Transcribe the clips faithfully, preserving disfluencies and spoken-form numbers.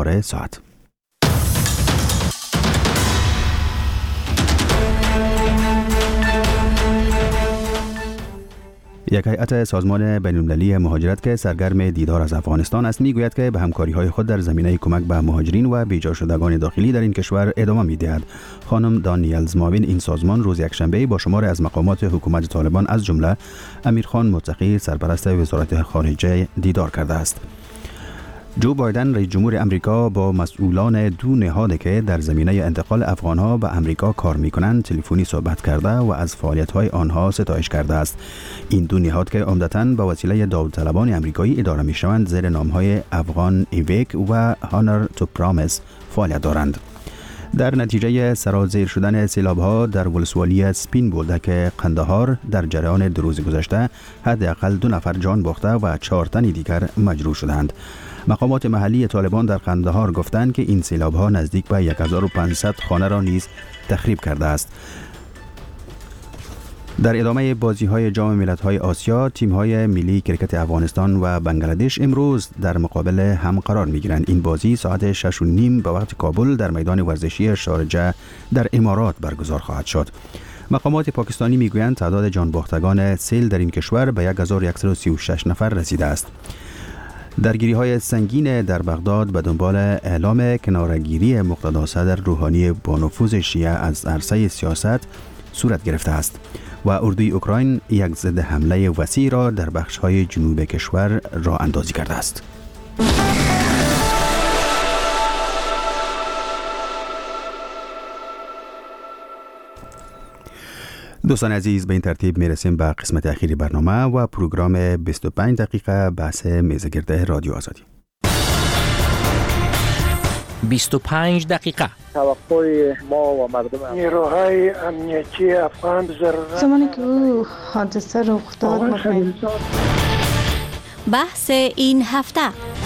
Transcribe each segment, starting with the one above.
اخبار ساعت. یک هیئت سازمان بین‌المللی مهاجرت که سرگرم دیدار از افغانستان است میگوید که به همکاری‌های خود در زمینه کمک به مهاجرین و بیجا شدگان داخلی در این کشور ادامه می‌دهد. خانم دانیلز ماوین این سازمان روز یکشنبه با شمار از مقامات حکومت طالبان از جمله امیرخان متقی سرپرست وزارت خارجه دیدار کرده است. جو بایدن رئیس جمهور امریکا با مسئولان دو نهاد که در زمینه انتقال افغانها به امریکا کار می‌کنند تلفنی صحبت کرده و از فعالیت‌های آنها ستایش کرده است. این دو نهاد که عمدتاً به وسیله داوطلبان امریکایی اداره می‌شوند زیر نام‌های افغان ایویک و هانر تو پرامیس فعالیت دارند. در نتیجه سرازیر شدن سیلاب‌ها در ولسوالی سپین بولده که قندهار در جریان دو روز گذشته حداقل دو نفر جان باخته و چهار تن دیگر مجروح شدند. مقامات محلی طالبان در قندهار گفتند که این سیلاب‌ها نزدیک به هزار و پانصد خانه را نیز تخریب کرده است. در ادامه بازی‌های جام ملت‌های آسیا، تیم‌های ملی کرکت افغانستان و بنگلادش امروز در مقابل هم قرار می‌گیرند. این بازی ساعت شش و نیم به وقت کابل در میدان ورزشی شارجه در امارات برگزار خواهد شد. مقامات پاکستانی می‌گویند تعداد جانباختگان سیل در این کشور به هزار و صد و سی و شش نفر رسیده است. درگیری‌های سنگین در بغداد به دنبال اعلام کناره‌گیری مقتدا صدر روحانی با نفوذ شیعه از عرصه سیاست صورت گرفته است و اردوی اوکراین یک ضد حمله وسیع را در بخش‌های جنوب کشور راه اندازی کرده است. دوستان عزیز، به این ترتیب میرسیم به قسمت اخیری برنامه و پروگرام بیست و پنج دقیقه بحث میزگرد رادیو آزادی. بیست و پنج دقیقه توقع ما و مردم نیروهای امنیتی افغان ضرورت زمانی که او حادثه رخ داد بحث این هفته.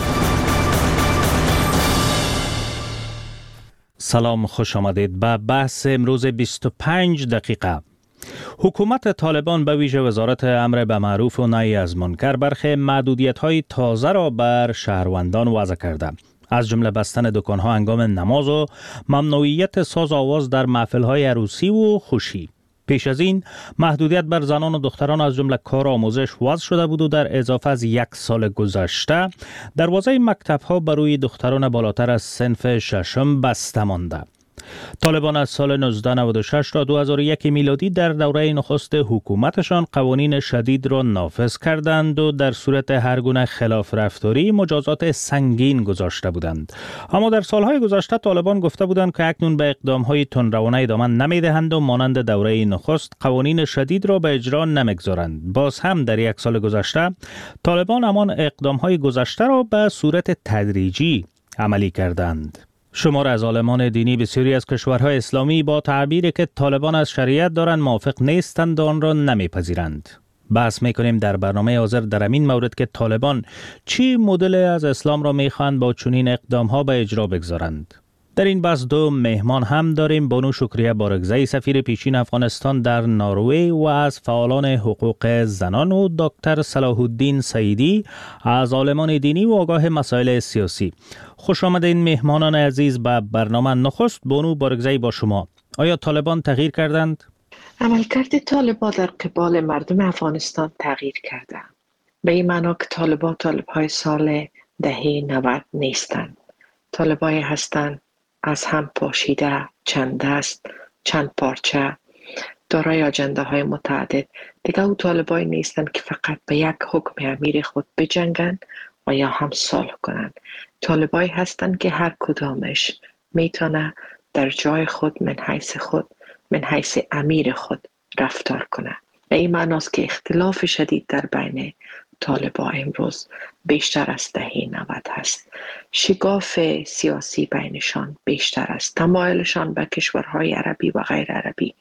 سلام، خوش آمدید به بحث امروز بیست و پنج دقیقه. حکومت طالبان به ویژه وزارت امر به معروف و نهی از منکر برخی محدودیت‌های تازه را بر شهروندان وضع کرده، از جمله بستن دکان‌ها هنگام نماز و ممنوعیت ساز آواز در محفل‌های عروسی و خوشی. پیش از این محدودیت بر زنان و دختران از جمله کار آموزش وضع شده بود و در اضافه از یک سال گذشته دروازه مکتب‌ها برای دختران بالاتر از صنف ششم بسته مانده. طالبان از سال نوزده نود و شش تا دو هزار و یک میلادی در دوره نخست حکومتشان قوانین شدید را نافذ کردند و در صورت هر گونه خلاف رفتاری مجازات سنگین گذاشته بودند. اما در سالهای گذشته طالبان گفته بودند که اکنون به اقدامهای تندروانه ادامه نمیدهند و مانند دوره نخست قوانین شدید را به اجرا نمیگذارند. باز هم در یک سال گذشته طالبان همان اقدامهای گذشته را به صورت تدریجی عملی کردند. شمار از عالمان دینی بسیاری از کشورهای اسلامی با تعبیری که طالبان از شریعت دارند موافق نیستند و آن را نمیپذیرند. بحث میکنیم در برنامه حاضر در این مورد که طالبان چی مدل از اسلام را میخواهند با چنین اقدامها به اجرا بگذارند. در این بحث دو مهمان هم داریم. بانو شکریه بارگزئی، سفیر پیشین افغانستان در نروژ و از فعالان حقوق زنان، و دکتر صلاح الدین سعیدی از عالمان دینی و آگاه مسائل سیاسی. خوش آمدین مهمانان عزیز به برنامه. نخست بانو بارگزئی با شما. آیا طالبان تغییر کردند؟ عملکرد طالبان در قبال مردم افغانستان تغییر کرده. به این معنا که طالبان طالب‌های سال دهه نود نیستند. طالب‌هایی هستند از هم پاشیده، چند دست، چند پارچه، دارای اجنده های متعدد. دیگه او طالبایی نیستند که فقط به یک حکم امیر خود بجنگند و یا هم صلح کنند. طالبایی هستند که هر کدامش میتونه در جای خود من حیث خود من حیث امیر خود رفتار کنه. به این معناست که اختلاف شدید در بین طالبان امروز بیشتر از دهه نود هست. شگاف سیاسی بینشان بیشتر است. تمایلشان به کشورهای عربی و غیر عربی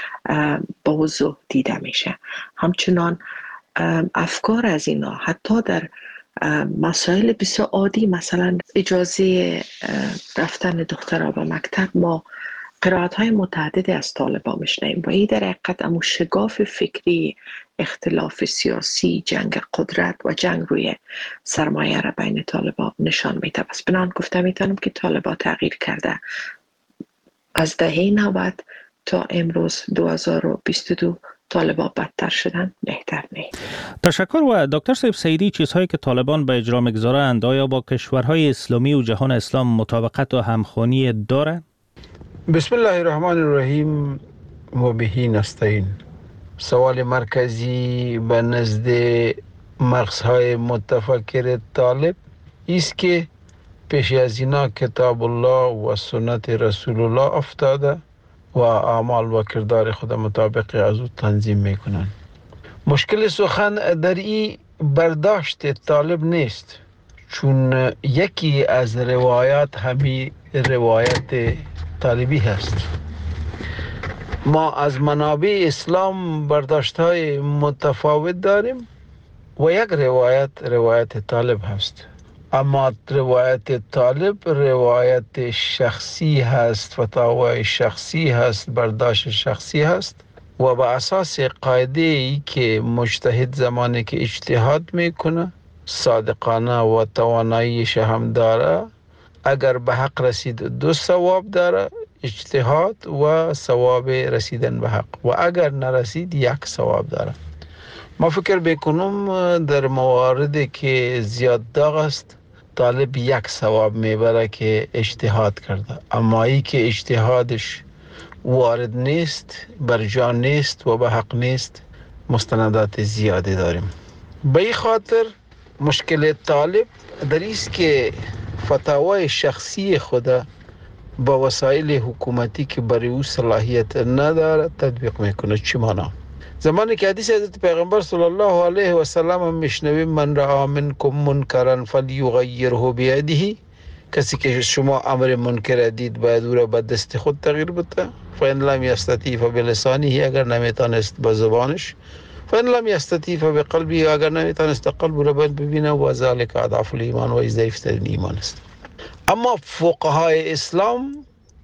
با وضوح دیده میشه. همچنان افکار از اینا حتی در مسائل بسیار عادی، مثلا اجازه رفتن دخترها به مکتب، ما قرائت های متعددی از طالبان میشنیم و این در حقیقت امو شگاف فکری، اختلاف سیاسی، جنگ قدرت و جنگ روی سرمایه را بین طالبان نشان میده. پس بنان گفته میتونم که طالبان تغییر کرده. از دهه نود تا امروز دو هزار و بیست و دو طالبان بدتر شدن، بهتر نه. تشکر. و دکتر صاحب سیدی، چیزهایی که طالبان به اجرا میگذارند آیا با کشورهای اسلامی و جهان اسلام مطابقت و همخوانی داره؟ بسم الله الرحمن الرحیم و بهی نستعین. سوال مرکزی به نزد مغزهای متفکر طالب است که پیش از اینا کتاب الله و سنت رسول الله افتاده و اعمال و کردار خود مطابق از او تنظیم میکنن. مشکل سخن در این برداشت طالب نیست، چون یکی از روایات همی روایت طالبی هست. ما از منابع اسلام برداشت های متفاوت داریم و یک روایت روایت طالب هست، اما روایت طالب روایت شخصی هست، فتاوای شخصی هست، برداشت شخصی هست و با اساس قاعده ای که مجتهد زمانی که اجتهاد میکنه صادقانه و تواناییش هم داره، اگر به حق رسید دو ثواب داره، اجتهاد و ثواب رسیدن به حق، و اگر نرسید یک ثواب داره. ما فکر بکنم در مواردی که زیاد داغ است طالب یک ثواب میبره که اجتهاد کرده، اما ای که اجتهادش وارد نیست، بر جان نیست و به حق نیست، مستندات زیادی داریم. به این خاطر مشکل طالب در ایست که فتاوای شخصی خود با وسایل حکومتی که برای او صلاحیت نداره تطبیق میکنه. چی مانا؟ زمانی که حدیث حضرت پیغمبر صلی الله علیه و سلم هم میشنویم من رأى منکم منکرا فلیغیره بیده، کسی که شما امر منکر دید باید او را به دست خود تغییر بده. فإن لم یستطیع فبلسانه، اگر نمیتونست با زبانش. فإن لم یستطیع فبقلبه، اگر نمیتونست قلب را ببینه. و ذلک اضعف الایمان، و ضعیفترین ایمان است. اما فقهای اسلام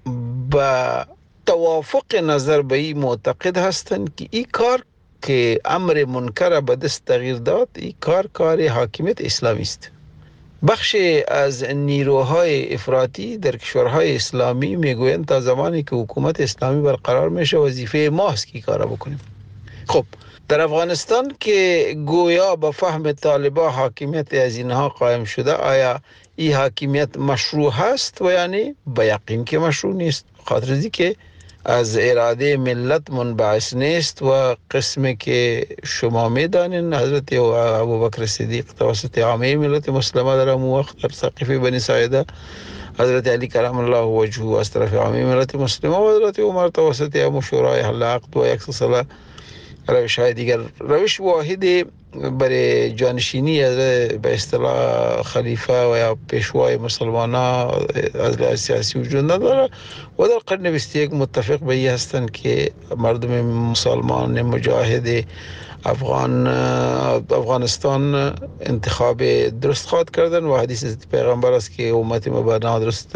با توافق نظر به این معتقد هستند که این کار که امر منکر به دست تغییر داد، این کار کار حاکمیت اسلامی است. بخش از نیروهای افراطی در کشورهای اسلامی میگویند تا زمانی که حکومت اسلامی برقرار میشه وظیفه ماست که کارا بکنیم. خب در افغانستان که گویا به فهم طالبا حاکمیت از اینها قائم شده، آیا این حاکمیت مشروع هست؟ و یعنی به یقین که مشروع نیست، خاطر ازی که از اراده ملت منبعث نیست و قسمی که شما میدانین حضرت ابوبکر صدیق توسط عامه ملت مسلمه در اون وقت در سقیفه بنی ساعده، حضرت علی کرم الله وجهه از طرف عامه ملت مسلمه و حضرت عمر توسط ابو شورای حل عقد و یک سلسله روش های دیگر. روش واحدی برای جانشینی به اصطلاح خلیفه و یا پیشوای مسلمان ها از لحاظ سیاسی وجود نداره و در قرن بیست و یک متفق به این هستند که مردم مسلمان مجاهد افغان افغانستان انتخاب درست خواد کردن و حدیث پیغمبر است که امت مبارک درست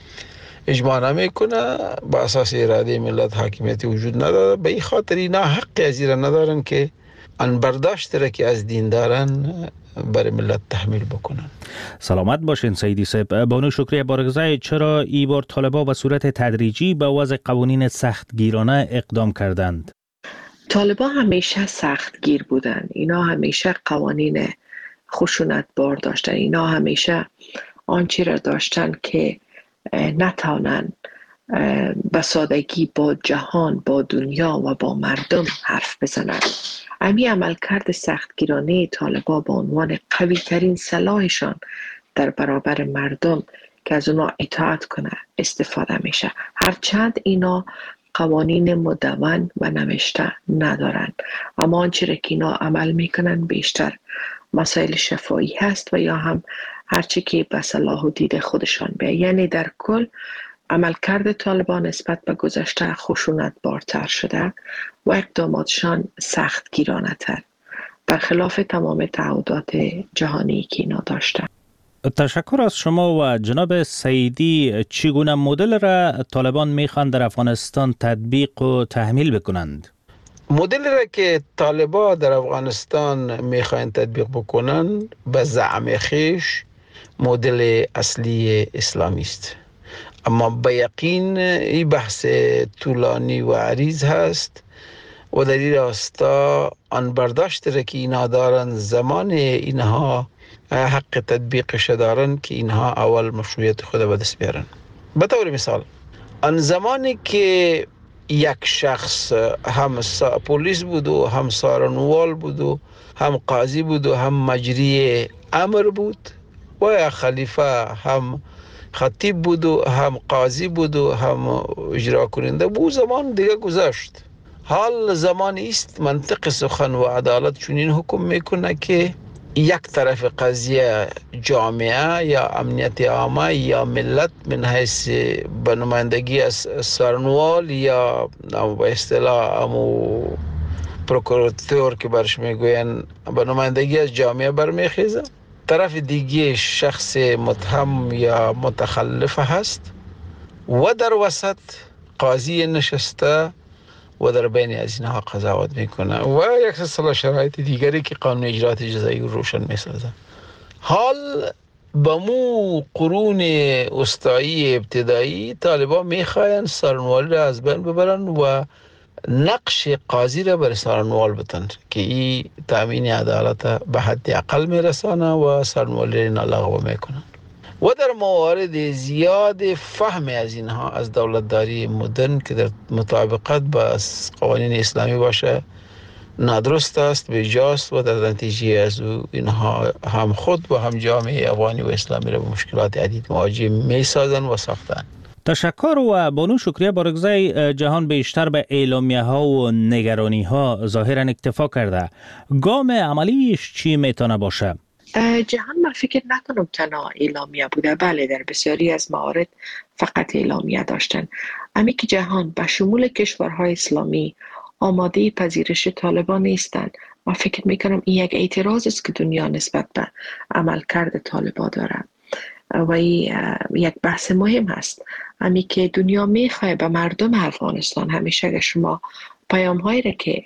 اجماع نمیکنه، با اساس اراده ملت حاکمیتی وجود نداره. به این خاطر اینا حق از این ندارن که ان برداشت را که از دین دارن برای ملت تحمیل بکنن. سلامت باشین سیدی صاحب. بانو شکریه بارگزای، چرا ای بار طالبا به صورت تدریجی به وضع قوانین سختگیرانه اقدام کردند؟ طالبا همیشه سختگیر بودن، اینا همیشه قوانین خشونت بار داشتن، اینا همیشه آنچه را داشتن که نتوانند به سادگی با جهان، با دنیا و با مردم حرف بزنند. امی عملکرد سختگیرانه طالبان به عنوان قوی ترین سلاحشان در برابر مردم که از اونا اطاعت کنه استفاده میشه، هرچند اینا قوانین مدون و نوشته ندارن، اما آنچه را که اینا عمل میکنن بیشتر مسائل شفاهی هست و یا هم هرچی که به صلاح و دید خودشان بیه. یعنی در کل عملکرد طالبان نسبت به گذشته خشونت بارتر شده و اقداماتشان سخت گیرانه تر، برخلاف تمام تعهدات جهانی که اینا داشتن. تشکر از شما و جناب سعیدی. چگونه مدل را طالبان میخوان در افغانستان تطبیق و تحمیل بکنند؟ مدل را که طالبان در افغانستان میخواین تطبیق بکنن به زعم خیش مدل اصلی اسلامی است، اما به یقین این بحث طولانی و عریض هست و در این راستا آن برداشت را که اینها دارن زمان اینها حق تطبیقش دارن که اینها اول مشروعیت خود به دست بیارن. به طور مثال آن زمانی که یک شخص هم پلیس بود و هم سارنوال بود و هم قاضی بود و هم مجری امر بود و یا خلیفه هم خطیب بود و هم قاضی بود و هم اجرا کننده بود، زمان دیگه گذشت. حال زمان است منطق سخن و عدالت چنین حکم میکنه که یک طرف قضیه جامعه یا امنیت عامه یا ملت من حیث به نمایندگی از سرنوال یا به اصطلاح امو پروکوراتور که برش میگوین به نمایندگی از جامعه برمیخیزه، طرف دیگه شخص متهم یا متخلف هست و در وسط قاضی نشسته و در بین از اینها قضاوت میکنه و یک سلسله شرایط دیگری که قانون اجرات جزایی روشن میسازه. حال با مو قرون وسطایی ابتدایی طالبان میخواین سارنوالی را از بین ببرن و نقش قاضی را بر سارنوال بتن که این تامین عدالت به حد اقل میرسانه و سارنوالی را لغو میکنن و در موارد زیاد فهم از اینها از دولتداری مدرن که در مطابقت با قوانین اسلامی باشه نادرست است، بیجاست و در نتیجه از اینها هم خود و هم جامعه افغانی و اسلامی را به مشکلات عدید مواجه می سازن و ساختن. تشکر و بانو شکریه بارگزای. جهان بیشتر به اعلامیه ها و نگرانی ها ظاهرا اکتفا کرده. گام عملیش چی میتونه باشه؟ جهان من فکر نکنم تنها اعلامیه بوده، بله در بسیاری از موارد فقط اعلامیه داشتن. امی که جهان به شمول کشورهای اسلامی آماده پذیرش طالبان نیستند. من فکر میکنم این یک اعتراض است که دنیا نسبت به عملکرد طالبان داره و این یک بحث مهم هست. امی که دنیا میخواه به مردم افغانستان همیشه که شما پیام هایی را که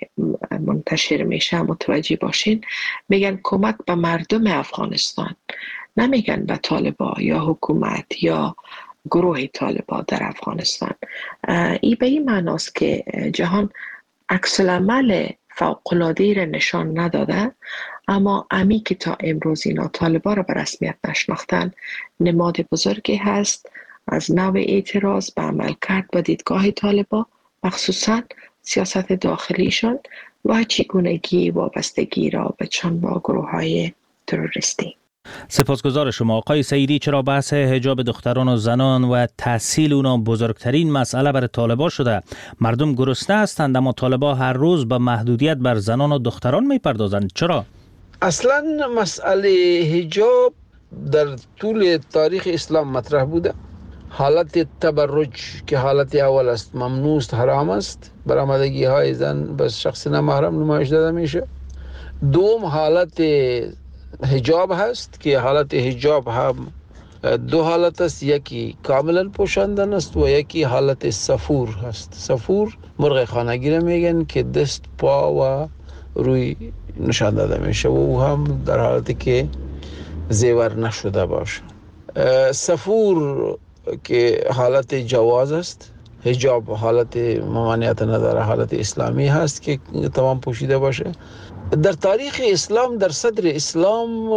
منتشر میشه متوجه باشین، میگن کمک به مردم افغانستان، نمیگن به طالبان یا حکومت یا گروه طالبان در افغانستان. این به این معناست که جهان عکس العمل فوق‌العاده‌ای را نشان نداده، اما امی که تا امروز اینا طالبان را به رسمیت نشناختن نماد بزرگی هست از نوع اعتراض به عملکرد و دیدگاه طالبان، مخصوصاً سیاست داخلیشان و چگونگی وابستگی را به چند با گروه های تروریستی. سپاسگزار شما آقای سعیدی. چرا بحث حجاب دختران و زنان و تحصیل اونا بزرگترین مسئله برای طالبان شده؟ مردم گرسنه هستند اما طالبان هر روز به محدودیت بر زنان و دختران میپردازند. چرا؟ اصلا مسئله حجاب در طول تاریخ اسلام مطرح بوده. حالت تبرج که حالت اول است ممنوع است، حرام است، برآمدگی های زن به شخص نامحرم نمایش داده میشه. دوم حالت حجاب هست که حالت حجاب هم دو حالت است، یکی کاملا پوشاندن است و یکی حالت سفور هست. سفور مرغ خانگی را میگن که دست پا و روی نشان داده میشه و او هم در حالتی که زیور نشده باشه. سفور که حالت جواز است، حجاب حالت ممانعت نداره، حالت اسلامی هست که تمام پوشیده باشه. در تاریخ اسلام در صدر اسلام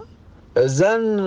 زن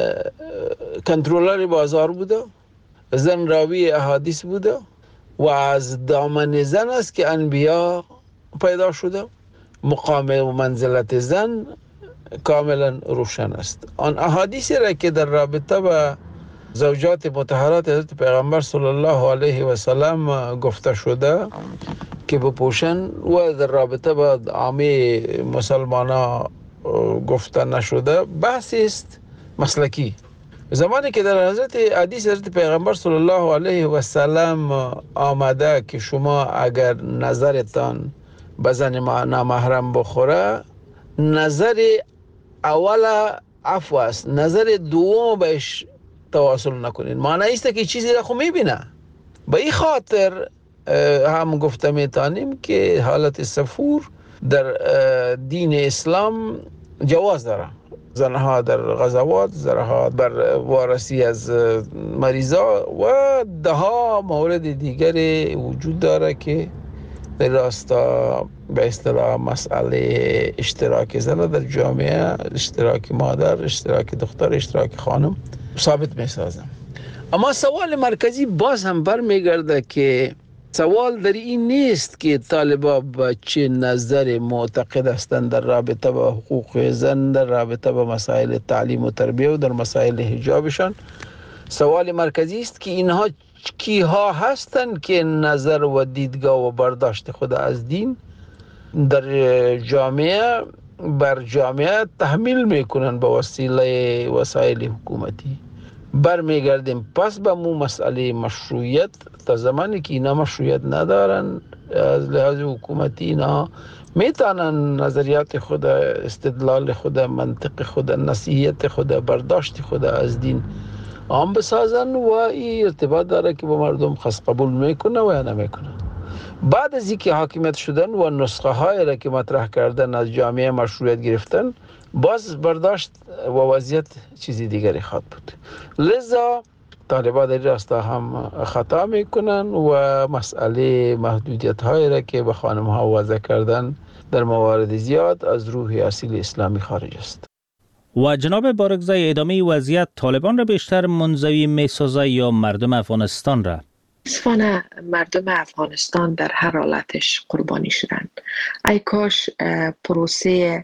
کنترلر بازار بوده، زن راوی احادیث بوده و از دامن زن است که انبیا پیدا شده. مقام و منزلت زن کاملا روشن است. آن احادیثی را که در رابطه با زوجات مطهرات حضرت پیغمبر صلی الله علیه و سلم گفته شده که بپوشن و در رابطه با عامه مسلمانا گفته نشده، بحثی است مسلکی. زمانی که در حضرت حدیث حضرت پیغمبر صلی الله علیه و سلم آمده که شما اگر نظرتان به زن نامحرم بخوره، نظر اول عفو است، نظر دوم بهش تواصل نکنین. معنی است که چیزی را خو میبینه. به این خاطر هم گفته میتانیم که حالت سفور در دین اسلام جواز داره. زنها در غزوات، زنها بر وارسی از مریضا و ده ها مورد دیگری وجود داره که در راستا به اصطلاح مسئله اشتراک زن در جامعه، اشتراک مادر، اشتراک دختر، اشتراک خانم ثابت میسازم. اما سوال مرکزی باز هم برمیگرده که سوال در این نیست که طالبا به چه نظر معتقد هستند در رابطه با حقوق زن، در رابطه با مسائل تعلیم و تربیه و در مسائل حجابشان. سوال مرکزی است که اینها کیها هستند که نظر و دیدگاه و برداشت خود از دین در جامعه بر جامعه تحمیل میکنن به وسیله وسایل حکومتی. برمیگردیم پس به مو مسئله مشروعیت. تا زمانی که اینا مشروعیت ندارن از لحاظ حکومتی، اینا میتونن نظریات خود، استدلال خود، منطق خود، نصیحت خود، برداشت خود از دین عام بسازن و این ارتباط داره که با مردم خاص قبول میکنه و یا نمیکنه. بعد از اینکه حاکمیت شدن و نسخه های را که مطرح کردن از جامعه مشروعیت گرفتن، باز برداشت و وضعیت چیزی دیگری خواهد بود. لذا طالبان در راستا هم خطا میکنن و مسئله محدودیت های را که به خانم ها وضع کردن در موارد زیاد از روح اصیل اسلامی خارج است. و جناب بارگزای، ادامه وضعیت طالبان را بیشتر منزوی میسازه یا مردم افغانستان را؟ متاسفانه مردم افغانستان در هر حالتش قربانی شدن. ای کاش پروسه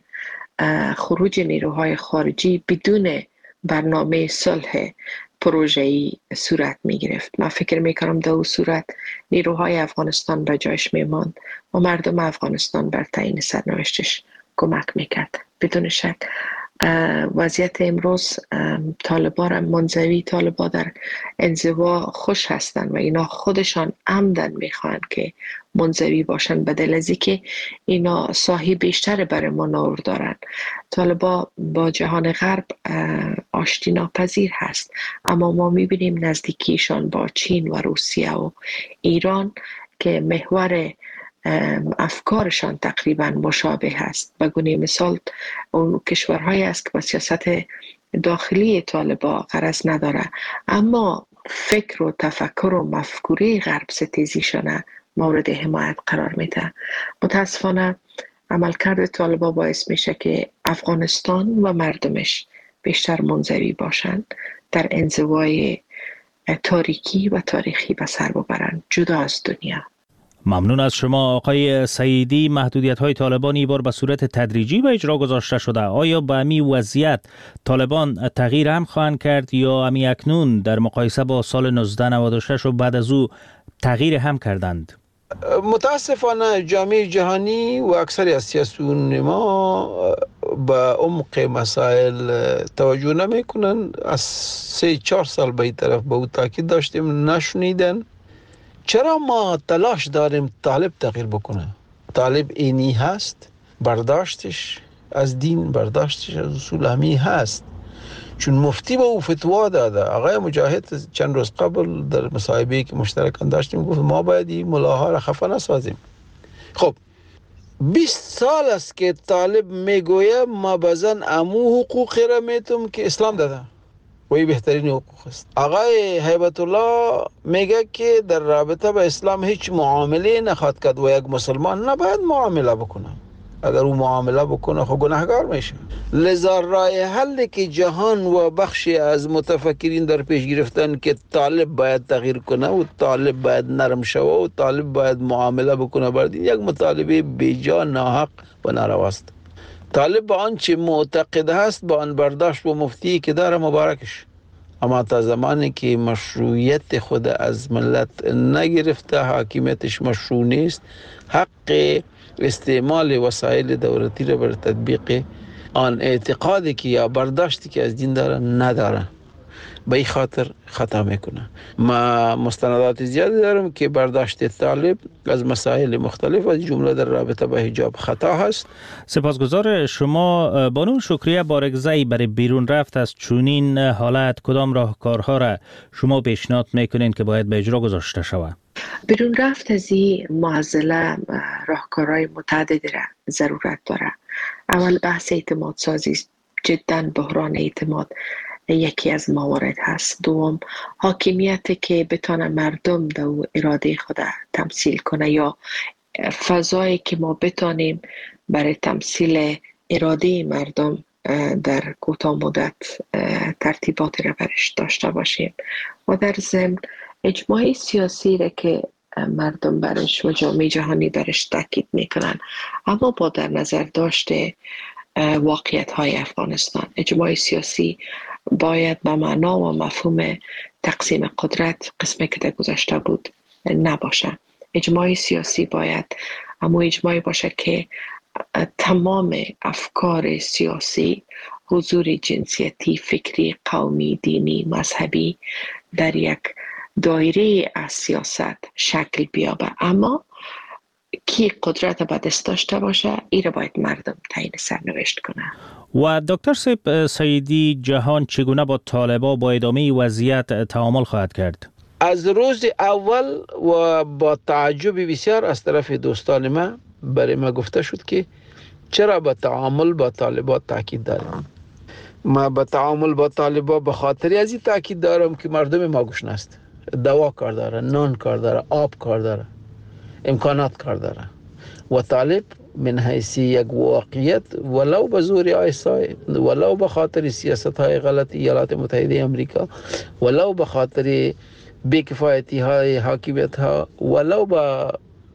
خروج نیروهای خارجی بدون برنامه صلح پروژه‌ای صورت می گرفت. من فکر می کنم در اون صورت نیروهای افغانستان به جایش می ماند و مردم افغانستان بر تعیین سرنوشتش کمک می کرد. بدون شک وضعیت امروز طالبان را منزوی، طالبان در انزوا خوش هستند و اینا خودشان عمدن میخوان که منزوی باشن، بدل از اینکه اینا ساحی بیشتر برای منور دارن. طالبان با جهان غرب آشتی ناپذیر هست، اما ما میبینیم نزدیکیشان با چین و روسیه و ایران که محور افکارشان تقریبا مشابه است. به گونه مثال اون کشورهایی است که با سیاست داخلی طالبان غرض نداره، اما فکر و تفکر و مفکوره غرب ستیزیشان مورد حمایت قرار میده. متاسفانه عملکرد طالبان باعث میشه که افغانستان و مردمش بیشتر منزوی باشند، در انزوای تاریکی و تاریخی به سر ببرند، جدا از دنیا. ممنون از شما آقای سعیدی. محدودیت های طالبان این بار به صورت تدریجی به اجرا گذاشته شده. آیا به امی وضعیت طالبان تغییر هم خواهند کرد یا امی اکنون در مقایسه با سال نوزده نود و شش و بعد از او تغییر هم کردند؟ متاسفانه جامعه جهانی و اکثر از سیاسیون ما به عمق مسائل توجه نمی کنن. از سه چهار سال به این طرف به او تاکید داشتیم، نشنیدن. چرا ما تلاش داریم طالب تغییر بکنه؟ طالب اینی هست، برداشتش از دین، برداشتش از اصول همی هست. چون مفتی به او فتوا داده. آقای مجاهد چند روز قبل در مصاحبه‌ای که مشترکاً داشتیم گفت ما باید این ملاها را خفه نسازیم. خب بیست سال است که طالب میگویه ما بزن امو حقوقی را میتم که اسلام داده و این بهترین حقوق است. آقای هیبت الله میگه که در رابطه با اسلام هیچ معامله نخواهد کرد و یک مسلمان نباید معامله بکنه. اگر او معامله بکنه خب گناهگار میشه. لذا راه حلی که جهان و بخشی از متفکرین در پیش گرفتن که طالب باید تغییر کنه و طالب باید نرم شوه و طالب باید معامله بکنه برد، یک مطالبه بیجا، ناحق و نارواست. طالب با آنچه معتقد هست با آن برداشت و مفتی که داره مبارکش، اما تا زمانی که مشروعیت خود از ملت نگرفته، حاکمیتش مشروع نیست، حق استعمال وسایل دولتی را بر تطبیق آن اعتقادی که یا برداشتی که از دین داره نداره. به این خاطر خطا میکنه. ما مستندات زیادی دارم که برداشت طالب از مسائل مختلف از جمله در رابطه با حجاب خطا هست. سپاسگزار شما. بانو شکریه بارگزئی برای بیرون رفت از چونین حالت کدام راهکارها را شما پیشنهاد میکنین که باید به اجرا گذاشته شود؟ بیرون رفت از این معضله راهکارهای متعددی را ضرورت داره. اول بحث اعتماد سازی، جدا بحران اعتماد یکی از موارد هست. دوم حاکمیت که بتانه مردم در اراده خود تمثیل کنه یا فضایی که ما بتانیم برای تمثیل اراده مردم در کوتاه مدت ترتیباتی را برش داشته باشیم و در ضمن اجماع سیاسی را که مردم برش و جامعه جهانی برش تاکید میکنن، اما با در نظر داشته واقعیت های افغانستان. اجماع سیاسی باید به معنا و مفهوم تقسیم قدرت قسمی که در گذشته بود نباشه. اجماع سیاسی باید اما اجماعی باشه که تمام افکار سیاسی، حضور جنسیتی، فکری، قومی، دینی، مذهبی در یک دایره از سیاست شکل بیابه، اما کی قدرت به دست داشته باشه این را باید مردم تعیین سرنوشت کنه. و دکتر سیب سیدی، جهان چگونه با طالبان با ادامه وضعیت تعامل خواهد کرد؟ از روز اول و با تعجب بسیار از طرف دوستان ما برای ما گفته شد که چرا با تعامل با طالبان تاکید داریم. ما با تعامل با طالبان به خاطر از این تاکید دارم که مردم ما گوش نست. دوا کار داره، نان کار داره، آب کار داره، امکانات کار داره و طالب من حیث یک واقعیت ولو به زور آیسای، ولو به خاطر سیاست های غلط ایالات متحده امریکا، ولو به خاطر بیکفایتی های حاکمیت ها، ولو به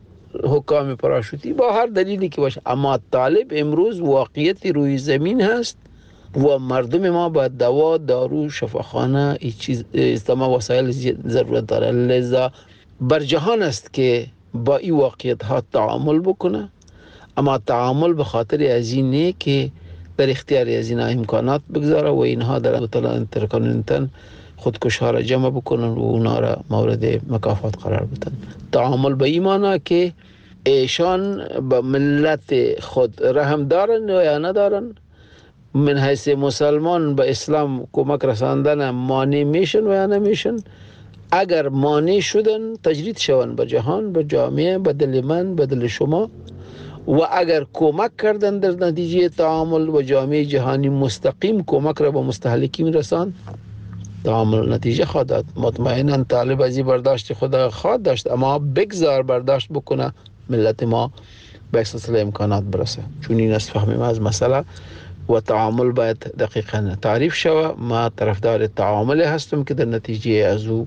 حکام پراشوتی، با هر دلیلی که باشه، اما طالب امروز واقعیت روی زمین هست و مردم ما با دوا، دارو، شفاخانه این چیز تمام وسایل ضرورت داره. لذا بر جهان است که با این واقعیت ها تعامل بکنه، اما تعامل به خاطر از اینه که در اختیار از این امکانات بگذاره و اینها در بطلا انترکاننتن خودکش ها را جمع بکنن و اونا را مورد مکافات قرار بدن. تعامل به ایمانا که ایشان به ملت خود رحم دارن یا ندارن، من حیث مسلمان به اسلام کمک رساندن مانع میشن و یا نمیشن. اگر مانع شدن تجرید شون به جهان، به جامعه، به دل من، به دل شما، و اگر کمک کردن در نتیجه تعامل و جامعه جهانی مستقیم کمک را به مستهلکین رساند، تعامل نتیجه خواهد داد. مطمئنا طالب ازی برداشت خود خواهد داشت، اما بگذار برداشت بکنه ملت ما به احساس امکانات برسه. چون این است فهمیم از مسئله و تعامل باید دقیقا تعریف شود. ما طرفدار تعامل هستم که در نتیجه از او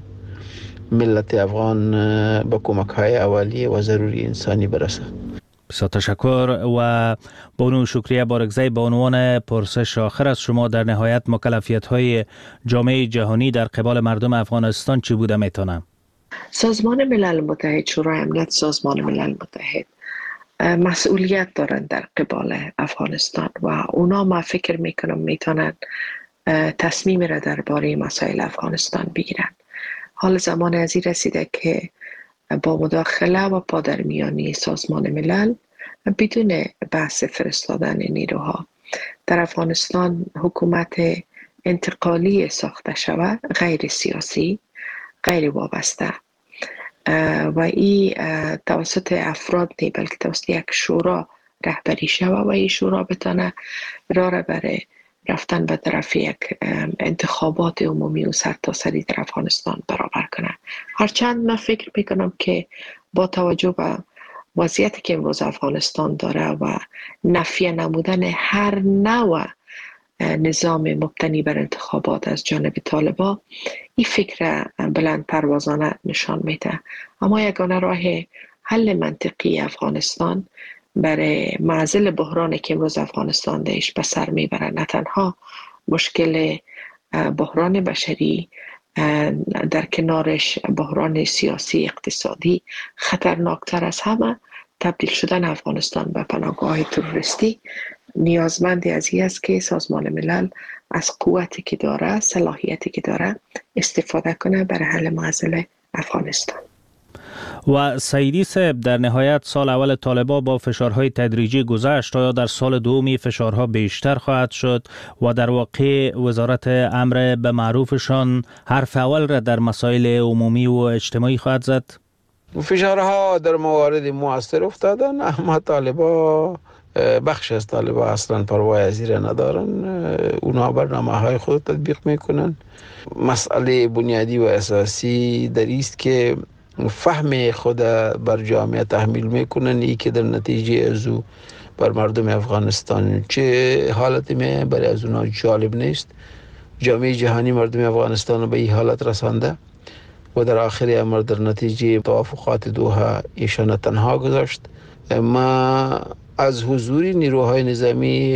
ملت افغان با کمک های اولیه و ضروری انسانی برسه. بسیار تشکر. و بانو شکریه بارگزئی، به عنوان پرسش آخر از شما، در نهایت مکلفیت های جامعه جهانی در قبال مردم افغانستان چی بوده میتونه؟ سازمان ملل متحد، شورای امنیت سازمان ملل متحد مسئولیت دارن در قبال افغانستان و اونا ما فکر میکنم میتونن تصمیم را درباره مسائل افغانستان بگیرن. حال زمان ازی رسیده که با مداخله و پادرمیانی سازمان ملل بدون بحث فرستادن نیروها در افغانستان حکومت انتقالی ساخته شود، غیر سیاسی، غیر وابسته و این توسط افراد نه بلکه توسط یک شورا رهبری شود و این شورا بتانه راه را برای رفتن به طرف یک انتخابات عمومی و سرتاسری در افغانستان برابر کنه. هرچند من فکر میکنم که با توجه به وضعیتی که امروز افغانستان داره و نفی نمودن هر نوع نظام مبتنی بر انتخابات از جانب طالبان، این فکر بلند پروازانه نشان میده. اما یگانه راه حل منطقی افغانستان برای معضل بحرانی که امروز افغانستان دهش به سر میبره، نه تنها مشکل بحران بشری، در کنارش بحران سیاسی اقتصادی، خطرناکتر از همه تبدیل شدن افغانستان به پناهگاه تروریستی، نیازمندی از این است که سازمان ملل از قوتی که داره، صلاحیتی که داره استفاده کنه برای حل معضل افغانستان. و سیدی صاحب، در نهایت سال اول طالبان با فشارهای تدریجی گذشت، یا در سال دومی فشارها بیشتر خواهد شد و در واقع وزارت امر به معروفشان حرف اول را در مسائل عمومی و اجتماعی خواهد زد؟ فشارها در موارد مؤثر افتادن، اما طالبان بخش از طالبان اصلا پروای از این ندارن، اونا برنامه های خود تطبیق میکنن. مسئله بنیادی و اساسی در است که فهم خود بر جامعه تحمیل میکنن، ای که در نتیجه از او بر مردم افغانستان چه حالتی می برای از اونا جالب نیست. جامعه جهانی مردم افغانستان به این حالت رسانده و در آخر امر در نتیجه توافقات دوحه ایشان تنها گذاشت. ما از حضور نیروهای نظامی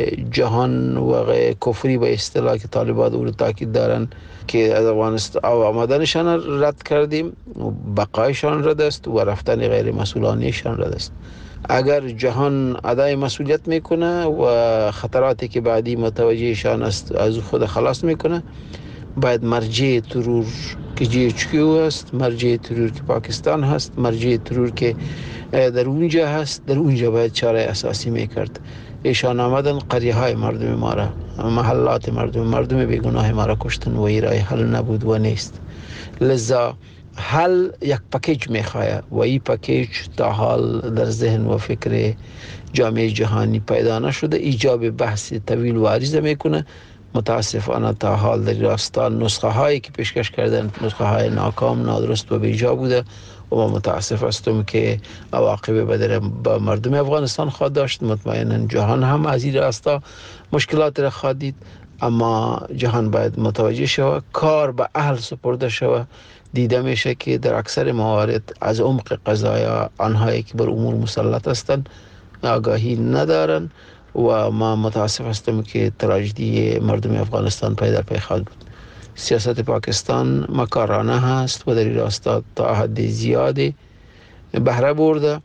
جهان و کفری به اصطلاح که طالبان او رو تاکید دارن که از افغانستان آمدنشان رد کردیم، بقایشان رد است و رفتن غیر مسئولانیشان رد است. اگر جهان ادای مسئولیت میکنه و خطراتی که بعدی متوجهشان است از خود خلاص میکنه، باید مرجع ترور که جی اچ کیو است، مرجع ترور که پاکستان هست، مرجع ترور که در اونجا هست، در اونجا باید چاره اساسی میکرد. ایشان آمدن قریه های مردم ما را، محلات مردم مردم بیگناه ما را کشتن و ایرای حل نبود و نیست. لذا حل یک پکیج میخواه و این پکیج تا حال در ذهن و فکر جامعه جهانی پیدا نشده، ایجاب بحث طویل و عریض میکنه. متاسفانه تا حال در راستا نسخه هایی که پیشکش کردن نسخه های ناکام، نادرست و بیجا بوده و ما متاسف هستم که عواقب بدر با مردم افغانستان خواهد داشت. مطمئنا جهان هم از این راستا مشکلات را خواهد دید، اما جهان باید متوجه شود، کار به اهل سپرده شود. دیده میشه که در اکثر موارد از عمق قضایا آنهایی که بر امور مسلط هستند آگاهی ندارن و ما متاسف هستم که تراژدی مردم افغانستان پی در پی خواهد بود. سیاست پاکستان مکارانه هست و در این راستا تا حد زیادی بهره برده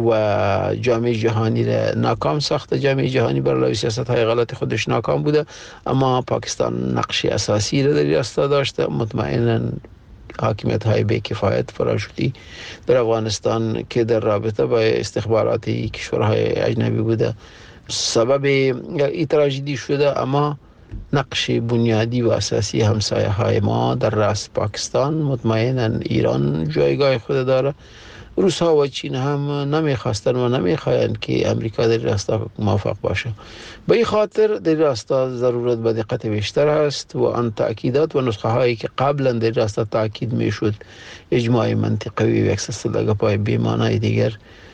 و جامعه جهانی را ناکام ساخته. جامعه جهانی برای سیاست های غلط خودش ناکام بوده، اما پاکستان نقش اساسی را در این راستا داشته. مطمئنا حاکمیت های بی کفایت فراشوتی در افغانستان که در رابطه با استخباراتی کشورهای اجنبی بوده سبب این تراژدی شده، اما نقش بنیادی و اساسی همسایه های ما در راست پاکستان، مطمئنا ایران جایگاه خود داره. روس ها و چین هم نمیخواستن و نمیخواین که امریکا در راستا موفق باشه. به این خاطر در راستا ضرورت به دقت بیشتر است و آن تأکیدات و نسخه هایی که قبلا در راستا تأکید میشد اجماع منطقوی و یک سلسله پای بیمانای دیگر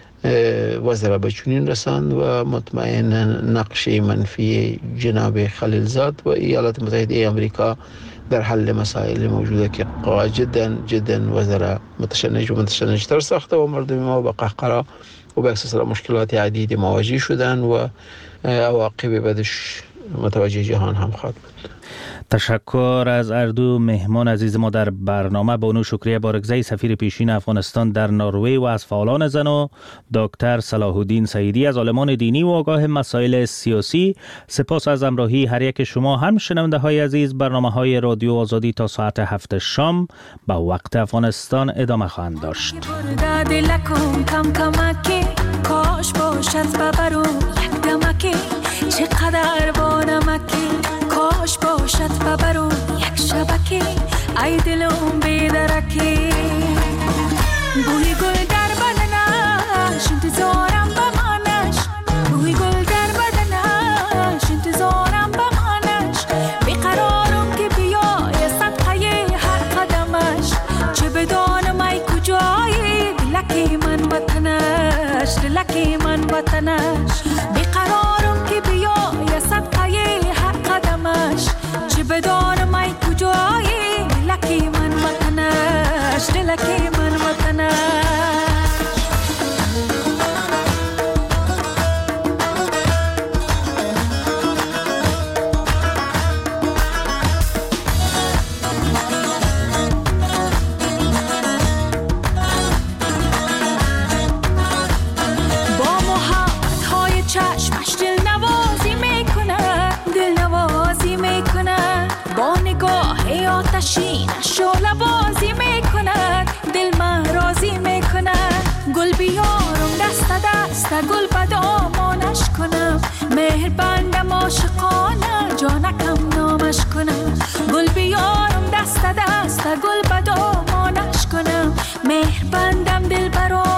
وزرا به چنین رساند و مطمئنا نقش منفی جناب خلیلزاد و ایالات متحده امریکا در حل مسائل موجوده که جدا جدا وزرا متشنج و متشنج تر ساخته و مردم ما به قهقرا و به سلسله مشکلات عدیدی مواجه شدن و عواقب بعدش متوجه جهان هم خواهد بود. تشکر از اردو مهمان عزیز ما در برنامه. بانو شکریه بارگزی، سفیر پیشین افغانستان در نروژ و از فعالان زن، و دکتر صلاح الدین سعیدی از عالمان دینی و آگاه مسائل سیاسی. سپاس از همراهی هر یک شما. هم شنونده های عزیز، برنامه های رادیو آزادی تا ساعت هفت شام به وقت افغانستان ادامه خواهند داشت. کاش باشد ببرو یک دمکی، چقدر بانمکی، کاش باشد ببرو یک شبکی، ای دلم بیدرکی. بوی گل در بدنش انتظارم بمانش، بوی گل در بدنش انتظارم بمانش، بیقرارم که بیای صدقه هر قدمش، چه بدانم ای کجایی دلکی من وطنش، دلکی من وطنش، بیقرارم که بیای صدقه هر قدمش، چه بدانم ای کجایی دلکی من وطنش، دلکی من وطنش. چشمش دل نوازی میکنه، دل نوازی میکنه، عاشقانه جانکم نامش کنم گل بیارم دست دست گل بدامانش کنم مهر بندم دل برام